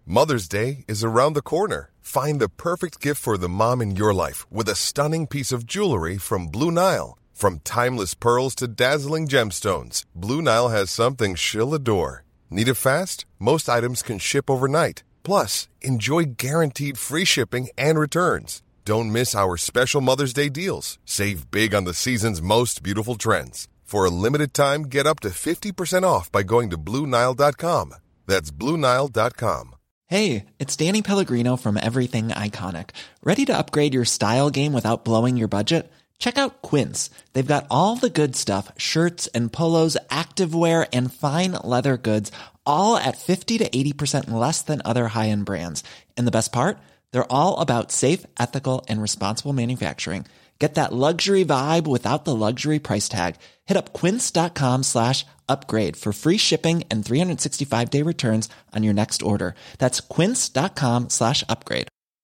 Mother's Day is around the corner. Find the perfect gift for the mom in your life with a stunning piece of jewelry from Blue Nile. From timeless pearls to dazzling gemstones, Blue Nile has something she'll adore. Need it fast? Most items can ship overnight. Plus, enjoy guaranteed free shipping and returns. Don't miss our special Mother's Day deals. Save big on the season's most beautiful trends. For a limited time, get up to 50% off by going to BlueNile.com. That's BlueNile.com. Hey, it's Danny Pellegrino from Everything Iconic. Ready to upgrade your style game without blowing your budget? Check out Quince. They've got all the good stuff, shirts and polos, activewear, and fine leather goods, all at 50 to 80% less than other high-end brands. And the best part? They're all about safe, ethical, and responsible manufacturing. Get that luxury vibe without the luxury price tag. Hit up quince.com/upgrade for free shipping and 365-day returns on your next order. That's quince.com/upgrade.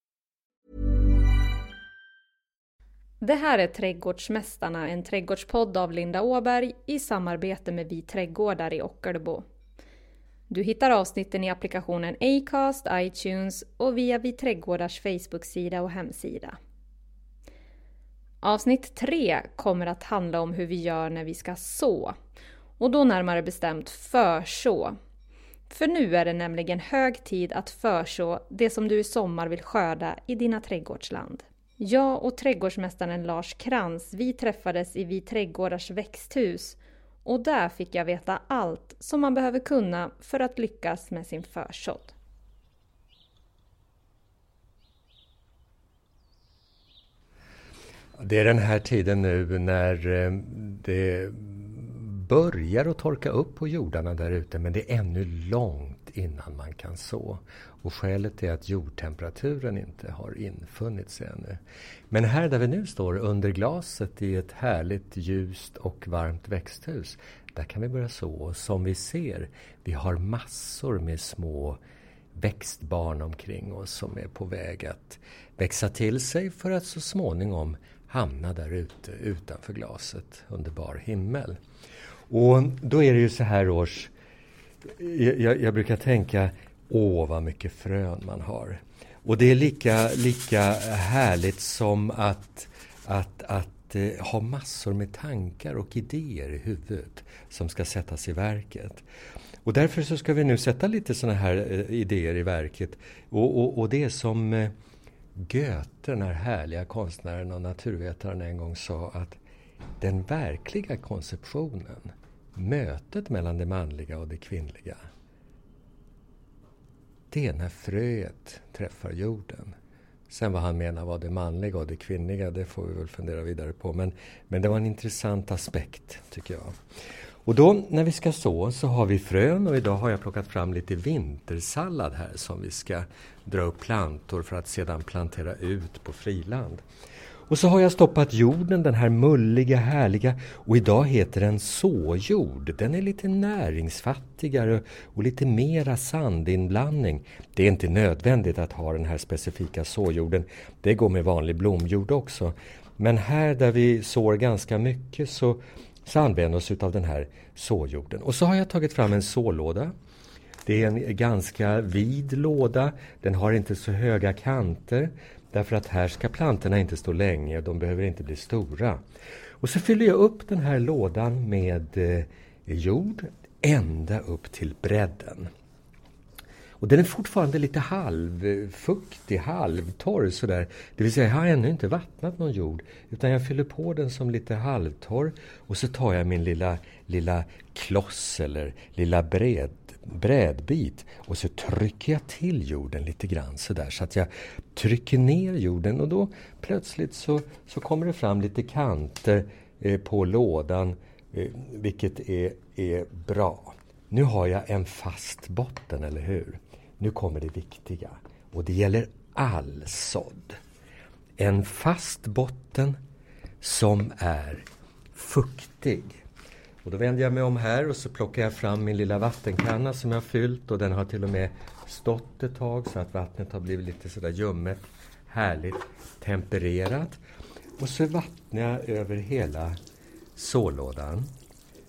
Det här är Trädgårdsmästarna, en trädgårdspodd av Linda Åberg i samarbete med Vi Trädgårdar i Ockelbo. Du hittar avsnitten i applikationen Acast, iTunes och via Vi Trädgårdars Facebook-sida och hemsida. Avsnitt 3 kommer att handla om hur vi gör när vi ska så. Och då närmare bestämt förså. För nu är det nämligen hög tid att förså det som du i sommar vill skörda i dina trädgårdsland. Jag och trädgårdsmästaren Lars Krantz, vi träffades i Vi Trädgårdars växthus. Och där fick jag veta allt som man behöver kunna för att lyckas med sin försådd. Det är den här tiden nu när det börjar att torka upp på jordarna där ute, men det är ännu långt innan man kan så. Och skälet är att jordtemperaturen inte har infunnit sig ännu. Men här där vi nu står under glaset i ett härligt ljust och varmt växthus, där kan vi börja så. Som vi ser, vi har massor med små växtbarn omkring oss som är på väg att växa till sig för att så småningom hamna där ute utanför glaset under bar himmel. Och då är det ju så här års, jag brukar tänka, vad mycket frön man har. Och det är lika härligt som att ha massor med tankar och idéer i huvudet som ska sättas i verket. Och därför så ska vi nu sätta lite såna här idéer i verket. Och det är som Goethe, den här härliga konstnären och naturvetaren, en gång sa, att den verkliga konceptionen, mötet mellan det manliga och det kvinnliga, det är när fröet träffar jorden. Sen vad han menar var det manliga och det kvinnliga, det får vi väl fundera vidare på. Men det var en intressant aspekt, tycker jag. Och då när vi ska så har vi frön, och idag har jag plockat fram lite vintersallad här som vi ska dra upp plantor för att sedan plantera ut på friland. Och så har jag stoppat jorden, den här mulliga, härliga, och idag heter den såjord. Den är lite näringsfattigare och lite mera sandinblandning. Det är inte nödvändigt att ha den här specifika såjorden. Det går med vanlig blomjord också. Men här där vi sår ganska mycket så använder oss av den här såjorden. Och så har jag tagit fram en sålåda. Det är en ganska vid låda. Den har inte så höga kanter. Därför att här ska plantorna inte stå länge. De behöver inte bli stora. Och så fyller jag upp den här lådan med jord ända upp till bredden. Och den är fortfarande lite halvfuktig, halvtorr sådär. Det vill säga jag har ännu inte vattnat någon jord. Utan jag fyller på den som lite halvtorr. Och så tar jag min lilla kloss eller lilla brädbit. Och så trycker jag till jorden lite grann sådär. Så att jag trycker ner jorden. Och då plötsligt så kommer det fram lite kanter på lådan. Vilket är bra. Nu har jag en fast botten, eller hur? Nu kommer det viktiga. Och det gäller all sådd. En fast botten som är fuktig. Och då vänder jag mig om här och så plockar jag fram min lilla vattenkanna som jag har fyllt. Och den har till och med stått ett tag så att vattnet har blivit lite sådär ljummet. Härligt tempererat. Och så vattnar jag över hela sålådan.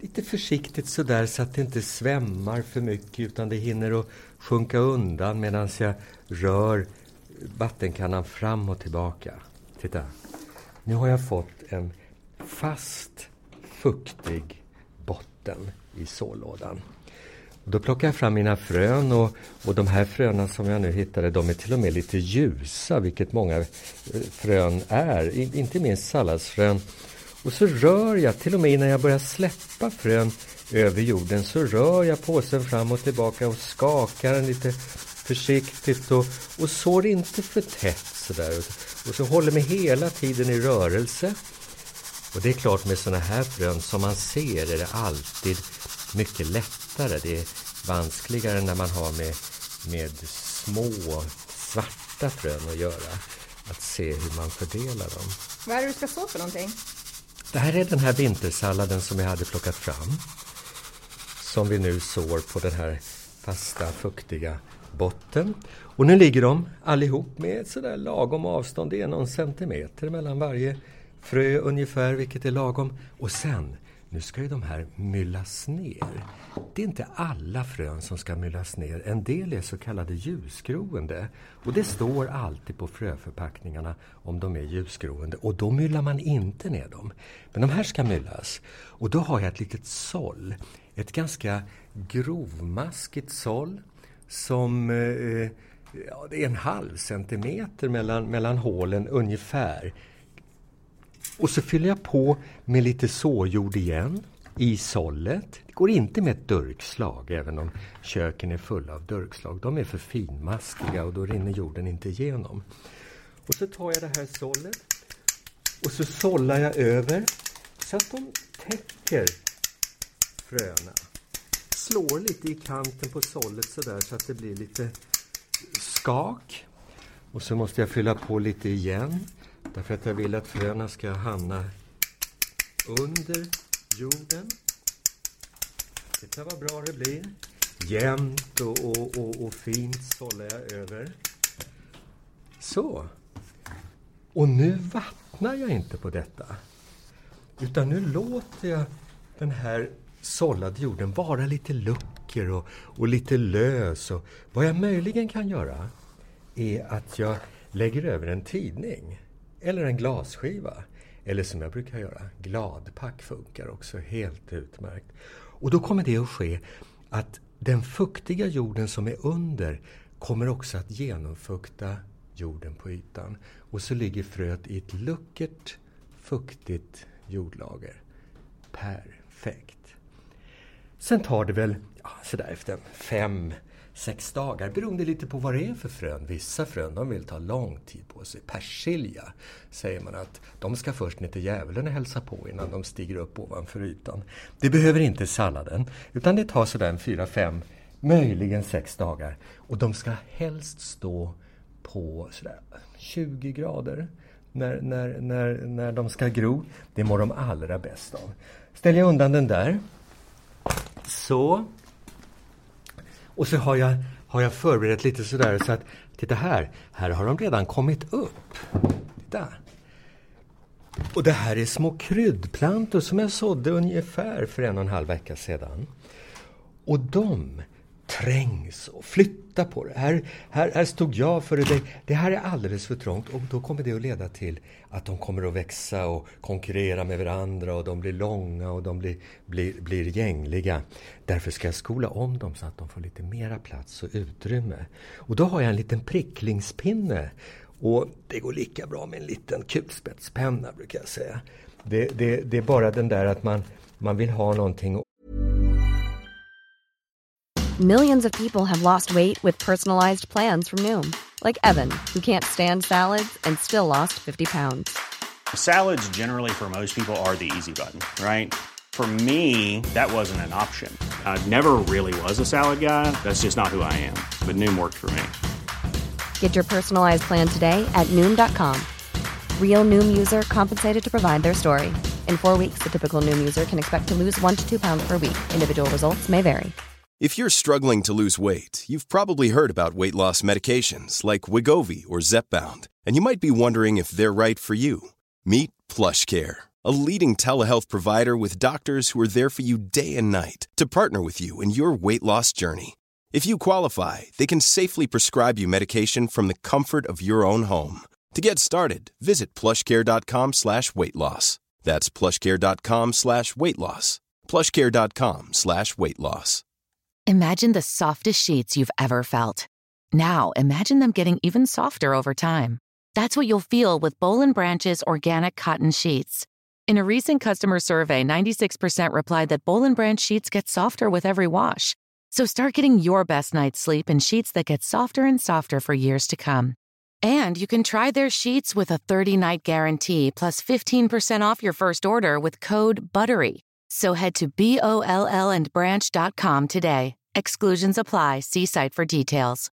lite försiktigt sådär så att det inte svämmar för mycket utan det hinner att sjunka undan medan jag rör vattenkannan fram och tillbaka. Titta, nu har jag fått en fast, fuktig botten i sållådan. Då plockar jag fram mina frön och de här fröna som jag nu hittade, de är till och med lite ljusa, vilket många frön är, inte minst salladsfrön. Och så rör jag, till och med innan jag börjar släppa frön över jorden, så rör jag påsen fram och tillbaka och skakar den lite försiktigt och sår inte för tätt sådär. Och så håller mig hela tiden i rörelse. Och det är klart, med såna här frön som man ser är det alltid mycket lättare. Det är vanskligare när man har med små svarta frön att göra. Att se hur man fördelar dem. Vad är det du ska så för någonting? Det här är den här vintersalladen som jag hade plockat fram. Som vi nu sår på den här fasta, fuktiga botten. Och nu ligger de allihop med ett sådär lagom avstånd. Det är någon centimeter mellan varje frö ungefär, vilket är lagom. Och sen, nu ska ju de här myllas ner. Det är inte alla frön som ska myllas ner. En del är så kallade ljusgroende. Och det står alltid på fröförpackningarna om de är ljusgroende. Och då myllar man inte ner dem. Men de här ska myllas. Och då har jag ett litet såll. Ett ganska grovmaskigt såll. Som det är 1/2 centimeter mellan hålen ungefär. Och så fyller jag på med lite såjord igen i sållet. Det går inte med ett durkslag, även om köken är fulla av durkslag. De är för finmaskiga och då rinner jorden inte igenom. Och så tar jag det här sållet och så sållar jag över så att de täcker fröna. Slår lite i kanten på sållet sådär så att det blir lite skak. Och så måste jag fylla på lite igen. Därför att jag vill att fröna ska hamna under jorden. Titta vad bra det blir. Jämnt och fint sållar jag över. Så. Och nu vattnar jag inte på detta. Utan nu låter jag den här sållade jorden vara lite luckor och lite lös. Och vad jag möjligen kan göra är att jag lägger över en tidning. Eller en glasskiva. Eller som jag brukar göra, gladpack funkar också helt utmärkt. Och då kommer det att ske att den fuktiga jorden som är under kommer också att genomfukta jorden på ytan. Och så ligger fröet i ett luckert, fuktigt jordlager. Perfekt. Sen tar det väl sådär efter 5-6 dagar, beroende lite på vad det är för frön. Vissa frön, de vill ta lång tid på sig. Persilja säger man att de ska först ner till djävulen och hälsa på innan de stiger upp ovanför ytan. Det behöver inte salladen, utan det tar sådär 4-5, möjligen 6 dagar. Och de ska helst stå på sådär 20 grader när de ska gro. Det mår de allra bäst av. Ställer jag undan den där. Så. Och så har jag förberett lite sådär så att, titta här har de redan kommit upp. Titta. Och det här är små kryddplantor som jag sådde ungefär för 1,5 vecka sedan. Och de trängs och flyttar på det. Här stod jag för det. Det här är alldeles för trångt och då kommer det att leda till att de kommer att växa och konkurrera med varandra och de blir långa och de blir gängliga. Därför ska jag skola om dem så att de får lite mera plats och utrymme. Och då har jag en liten pricklingspinne och det går lika bra med en liten kulspetspenna brukar jag säga. Det är bara den där att man vill ha någonting. Millions of people have lost weight with personalized plans from Noom. Like Evan, who can't stand salads and still lost 50 pounds. Salads generally for most people are the easy button, right? For me, that wasn't an option. I never really was a salad guy. That's just not who I am. But Noom worked for me. Get your personalized plan today at Noom.com. Real Noom user compensated to provide their story. In 4 weeks, the typical Noom user can expect to lose 1 to 2 pounds per week. Individual results may vary. If you're struggling to lose weight, you've probably heard about weight loss medications like Wegovy or Zepbound, and you might be wondering if they're right for you. Meet PlushCare, a leading telehealth provider with doctors who are there for you day and night to partner with you in your weight loss journey. If you qualify, they can safely prescribe you medication from the comfort of your own home. To get started, visit plushcare.com/weightloss. That's plushcare.com/weightloss. plushcare.com/weightloss. Imagine the softest sheets you've ever felt. Now, imagine them getting even softer over time. That's what you'll feel with Boll & Branch's organic cotton sheets. In a recent customer survey, 96% replied that Boll & Branch sheets get softer with every wash. So start getting your best night's sleep in sheets that get softer and softer for years to come. And you can try their sheets with a 30-night guarantee plus 15% off your first order with code BUTTERY. So head to BOLLandbranch.com today. Exclusions apply. See site for details.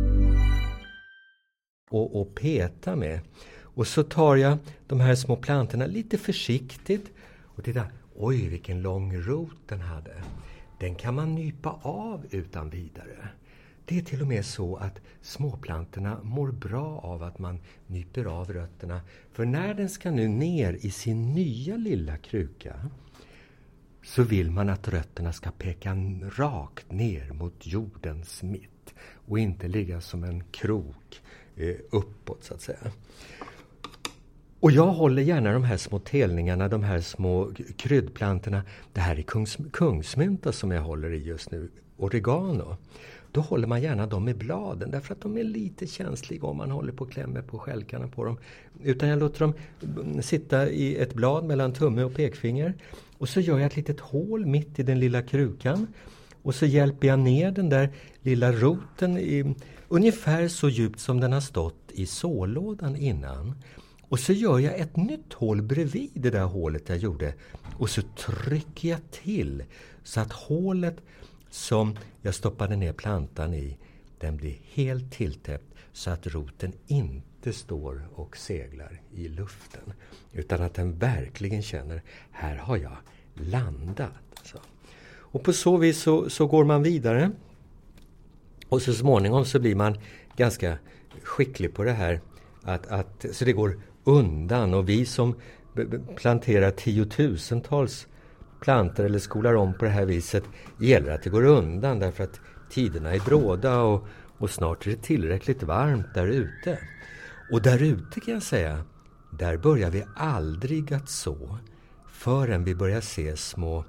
Och peta med. Och så tar jag de här små plantorna lite försiktigt. Och titta, oj vilken lång rot den hade. Den kan man nypa av utan vidare. Det är till och med så att småplantorna mår bra av att man nyper av rötterna. För när den ska nu ner i sin nya lilla kruka så vill man att rötterna ska peka rakt ner mot jordens mitt och inte ligga som en krok uppåt så att säga. Och jag håller gärna de här små telningarna, de här små kryddplantorna. Det här är kungsmynta som jag håller i just nu, oregano. Då håller man gärna dem med bladen därför att de är lite känsliga om man håller på och klämmer på skälkarna på dem. Utan jag låter dem sitta i ett blad mellan tumme och pekfinger. Och så gör jag ett litet hål mitt i den lilla krukan. Och så hjälper jag ner den där lilla roten i ungefär så djupt som den har stått i sållådan innan. Och så gör jag ett nytt hål bredvid det där hålet jag gjorde. Och så trycker jag till så att hålet som jag stoppade ner plantan i, den blir helt tilltäppt så att roten inte står och seglar i luften. Utan att den verkligen känner, här har jag landat. Så. Och på så vis så går man vidare. Och så småningom så blir man ganska skicklig på det här. Så det går undan. Och vi som planterar tiotusentals plantor eller skolar om på det här viset gäller att det går undan därför att tiderna är bråda och snart är det tillräckligt varmt där ute. Och där ute kan jag säga, där börjar vi aldrig att så förrän vi börjar se små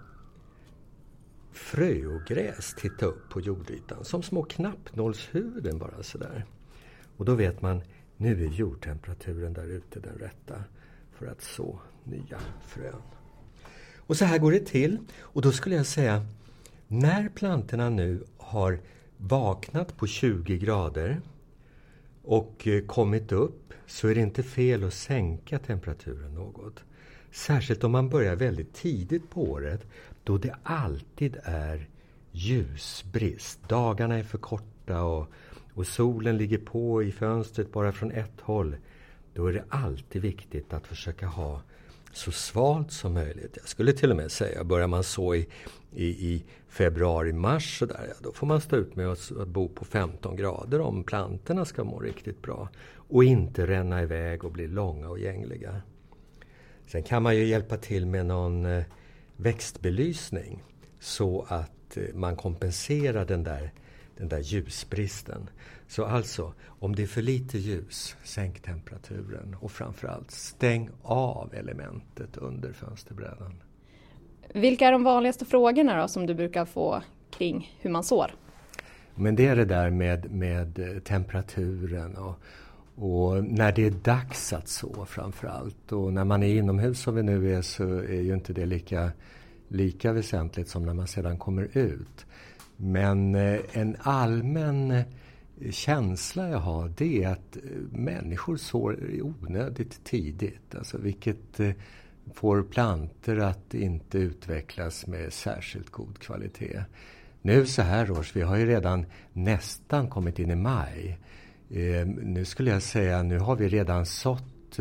fröogräs titta upp på jordytan som små knappnålshuvuden bara sådär. Och då vet man, nu är jordtemperaturen där ute den rätta för att så nya frön. Och så här går det till. Och då skulle jag säga, när plantorna nu har vaknat på 20 grader och kommit upp så är det inte fel att sänka temperaturen något. Särskilt om man börjar väldigt tidigt på året då det alltid är ljusbrist. Dagarna är för korta och solen ligger på i fönstret bara från ett håll. Då är det alltid viktigt att försöka ha så svalt som möjligt. Jag skulle till och med säga, börjar man så i februari-mars så där, då får man stå ut med att bo på 15 grader om plantorna ska må riktigt bra. Och inte ränna iväg och bli långa och gängliga. Sen kan man ju hjälpa till med någon växtbelysning så att man kompenserar den där ljusbristen. Så alltså, om det är för lite ljus, sänk temperaturen och framförallt stäng av elementet under fönsterbrädan. Vilka är de vanligaste frågorna då som du brukar få kring hur man sår? Men det är det där med temperaturen och när det är dags att så framförallt. Och när man är inomhus som vi nu är så är ju inte det lika väsentligt som när man sedan kommer ut. Men en allmän känsla jag har, det är att människor sår onödigt tidigt. Alltså vilket får planter att inte utvecklas med särskilt god kvalitet. Nu så här års, vi har ju redan nästan kommit in i maj. Nu skulle jag säga, nu har vi redan sått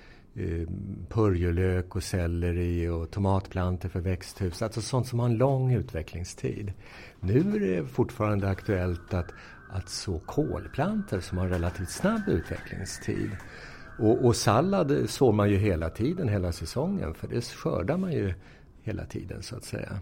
purjolök och selleri och tomatplanter för växthus. Alltså sånt som har en lång utvecklingstid. Nu är det fortfarande aktuellt att så kolplanter som har relativt snabb utvecklingstid. Och sallad sår man ju hela tiden, hela säsongen. För det skördar man ju hela tiden så att säga.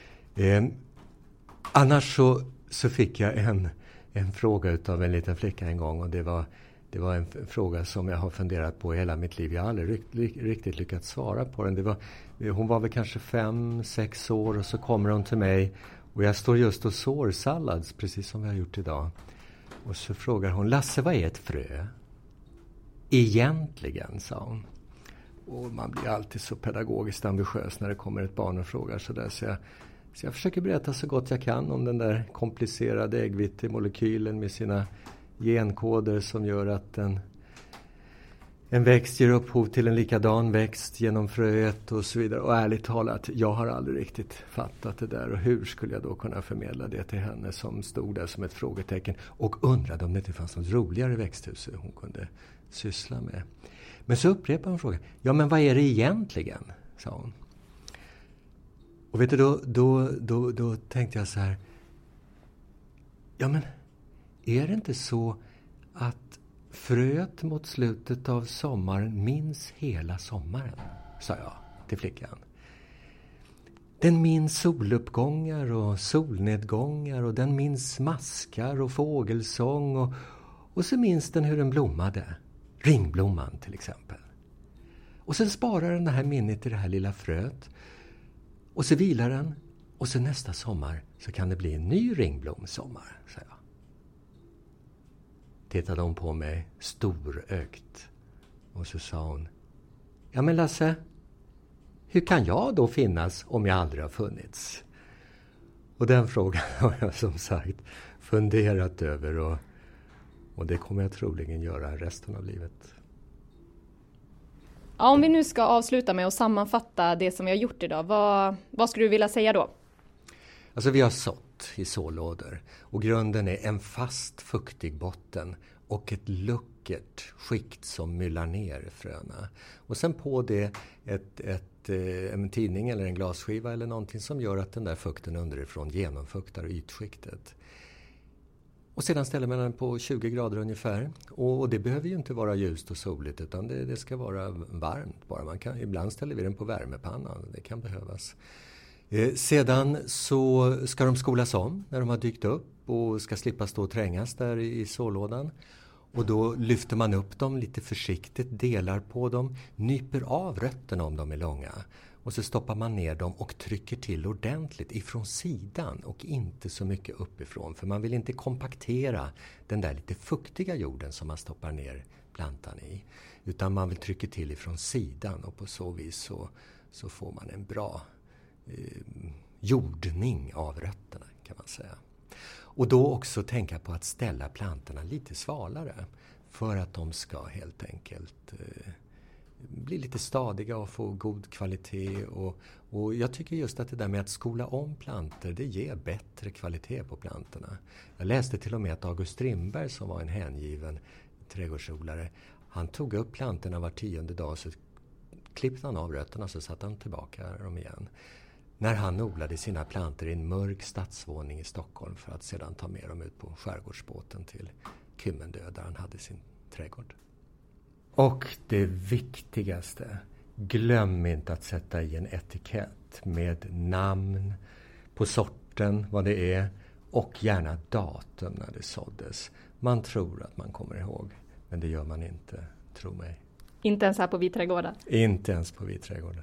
Annars så fick jag en fråga utav en liten flicka en gång. Och det var en fråga som jag har funderat på hela mitt liv. Jag har aldrig riktigt lyckats svara på den. Hon var väl kanske 5-6 år och så kommer hon till mig. Och jag står just och sår sallads, precis som vi har gjort idag. Och så frågar hon, Lasse, vad är ett frö? Egentligen, sa hon. Och man blir alltid så pedagogiskt ambitiös när det kommer ett barn och frågar sådär. Så jag försöker berätta så gott jag kan om den där komplicerade äggvitemolekylen med sina genkoder som gör att en växt ger upphov till en likadan växt genom fröet och så vidare. Och ärligt talat, jag har aldrig riktigt fattat det där. Och hur skulle jag då kunna förmedla det till henne som stod där som ett frågetecken och undrade om det inte fanns något roligare växthus hon kunde syssla med. Men så upprepade hon frågan. Ja, men vad är det egentligen? Sa hon. Och vet du, då tänkte jag så här. Ja, men är det inte så att fröet mot slutet av sommaren minns hela sommaren, sa jag till flickan. Den minns soluppgångar och solnedgångar och den minns maskar och fågelsång och så minns den hur den blommade. Ringblomman till exempel. Och sen sparar den det här minnet i det här lilla fröet och så vilar den och så nästa sommar så kan det bli en ny ringblomsommar, sa jag. Tittade hon på mig storögt och så sa hon, ja men Lasse, hur kan jag då finnas om jag aldrig har funnits? Och den frågan har jag som sagt funderat över och det kommer jag troligen göra resten av livet. Ja, om vi nu ska avsluta med att sammanfatta det som vi har gjort idag, vad skulle du vilja säga då? Alltså vi har sått i sålådor och grunden är en fast fuktig botten och ett luckert skikt som myllar ner fröna. Och sen på det en tidning eller en glasskiva eller någonting som gör att den där fukten underifrån genomfuktar ytskiktet. Och sedan ställer man den på 20 grader ungefär. Och det behöver ju inte vara ljust och soligt utan det ska vara varmt bara. Ibland ställer vi den på värmepannan, det kan behövas. Sedan så ska de skolas om när de har dykt upp och ska slippa stå och trängas där i sålådan. Och då lyfter man upp dem lite försiktigt, delar på dem, nyper av rötterna om de är långa. Och så stoppar man ner dem och trycker till ordentligt ifrån sidan och inte så mycket uppifrån. För man vill inte kompaktera den där lite fuktiga jorden som man stoppar ner plantan i. Utan man vill trycka till ifrån sidan och på så vis så får man en bra jordning av rötterna kan man säga. Och då också tänka på att ställa plantorna lite svalare för att de ska helt enkelt bli lite stadiga och få god kvalitet. Och jag tycker just att det där med att skola om plantor, det ger bättre kvalitet på plantorna. Jag läste till och med att August Strindberg som var en hängiven trädgårdsodlare, han tog upp plantorna var 10:e dag så klippte han av rötterna så satte han tillbaka dem igen. När han odlade sina plantor i en mörk stadsvåning i Stockholm för att sedan ta med dem ut på skärgårdsbåten till Kymmendö där han hade sin trädgård. Och det viktigaste, glöm inte att sätta i en etikett med namn på sorten, vad det är och gärna datum när det såddes. Man tror att man kommer ihåg, men det gör man inte, tro mig. Inte ens här på Viträdgården? Inte ens på Viträdgården.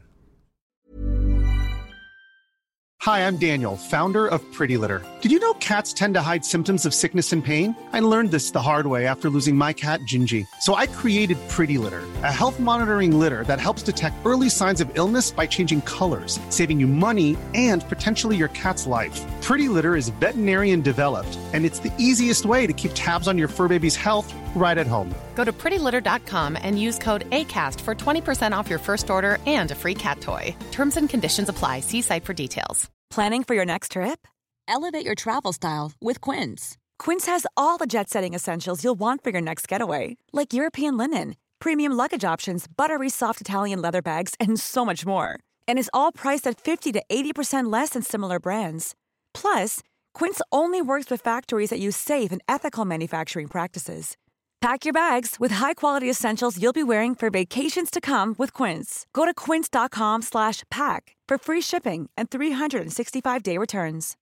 Hi, I'm Daniel, founder of Pretty Litter. Did you know cats tend to hide symptoms of sickness and pain? I learned this the hard way after losing my cat, Gingy. So I created Pretty Litter, a health monitoring litter that helps detect early signs of illness by changing colors, saving you money and potentially your cat's life. Pretty Litter is veterinarian developed, and it's the easiest way to keep tabs on your fur baby's health right at home. Go to prettylitter.com and use code ACAST for 20% off your first order and a free cat toy. Terms and conditions apply. See site for details. Planning for your next trip? Elevate your travel style with Quince. Quince has all the jet-setting essentials you'll want for your next getaway, like European linen, premium luggage options, buttery soft Italian leather bags, and so much more. And is all priced at 50 to 80% less than similar brands. Plus, Quince only works with factories that use safe and ethical manufacturing practices. Pack your bags with high-quality essentials you'll be wearing for vacations to come with Quince. Go to quince.com/pack for free shipping and 365-day returns.